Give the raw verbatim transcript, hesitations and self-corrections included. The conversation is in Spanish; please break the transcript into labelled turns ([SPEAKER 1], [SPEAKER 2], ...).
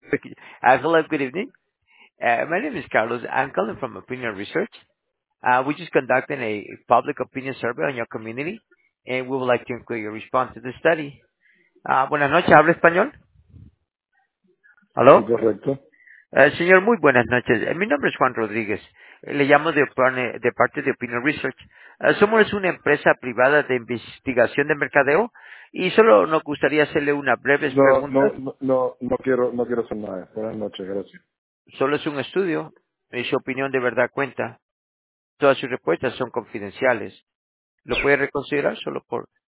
[SPEAKER 1] Uh, hello, good evening. Uh, my name is Carlos. I'm calling from Opinion Research. Uh, we just conducted a public opinion survey on your community, and we would like to include your response to the study. Uh, buenas noches, ¿habla español?
[SPEAKER 2] Sí,
[SPEAKER 1] ¿Aló?
[SPEAKER 2] correcto.
[SPEAKER 1] Eh, señor, muy buenas noches. Eh, mi nombre es Juan Rodríguez. Eh, Le llamo de, Opine- de parte de Opinion Research. Eh, somos una empresa privada de investigación de mercadeo y solo nos gustaría hacerle unas breves
[SPEAKER 2] No,
[SPEAKER 1] preguntas.
[SPEAKER 2] no, no, no, no quiero, no quiero hacer nada. Buenas noches, gracias.
[SPEAKER 1] Solo es un estudio y su opinión de verdad cuenta. Todas sus respuestas son confidenciales. ¿Lo puede reconsiderar solo por